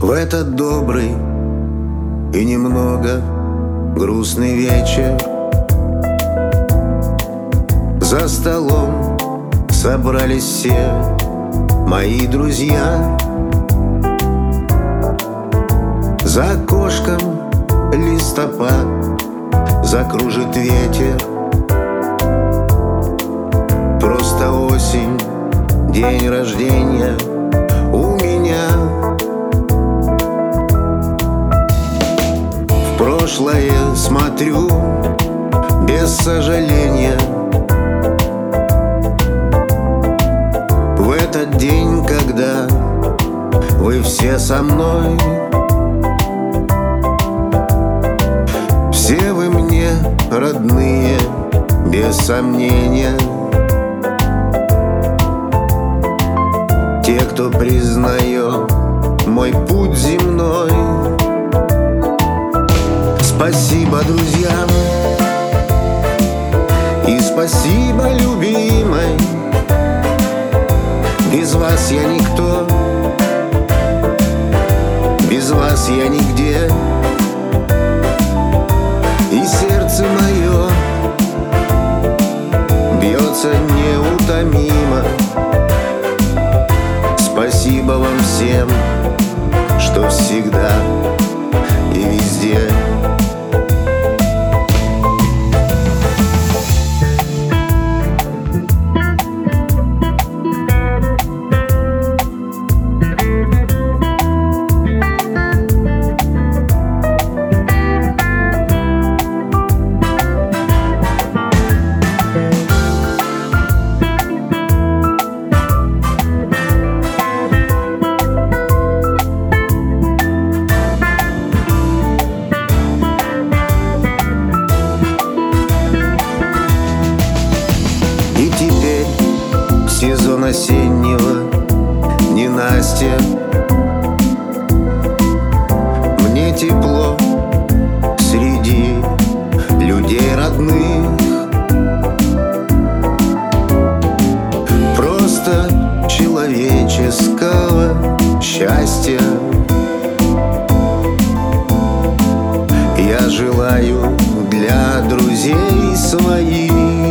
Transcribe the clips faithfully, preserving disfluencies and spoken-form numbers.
В этот добрый и немного грустный вечер за столом собрались все мои друзья. За окошком листопад закружит ветер. Просто осень, день рождения у меня. В прошлое смотрю без сожаления. В этот день, когда вы все со мной, все вы мне родные, без сомнения. Те, кто признает мой путь земной. Спасибо друзьям и спасибо любимой. Без вас я никто, без вас я нигде. И сердце мое бьется неутомимо. Спасибо вам всем, что всегда и везде. Сезон осеннего ненастья. Мне тепло среди людей родных. Просто человеческого счастья я желаю для друзей своих.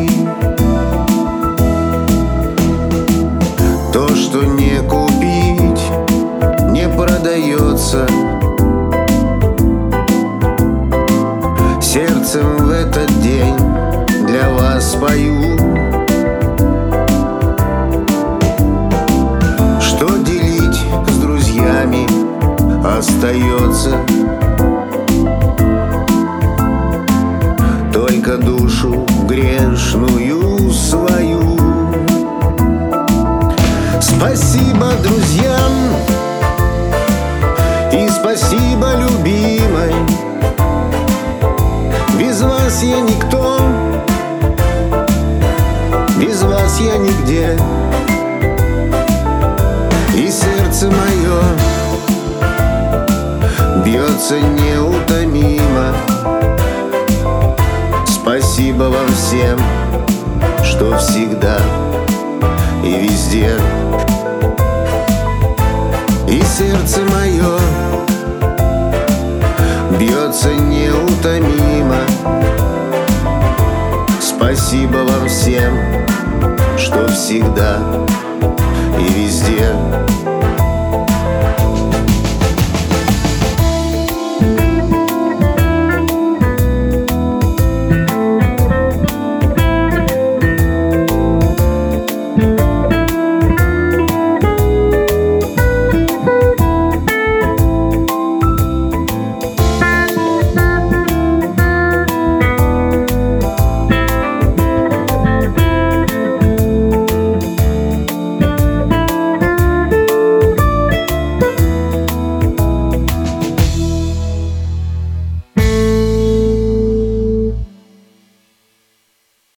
То, что не купить, не продается. Сердцем в этот день для вас пою. Что делить с друзьями остается? Только душу грешную свою. Спасибо друзьям и спасибо любимой. Без вас я никто, без вас я нигде. И сердце мое бьется неутомимо. Спасибо вам всем, что всегда и везде. И сердце мое бьется неутомимо. Спасибо вам всем, что всегда и везде.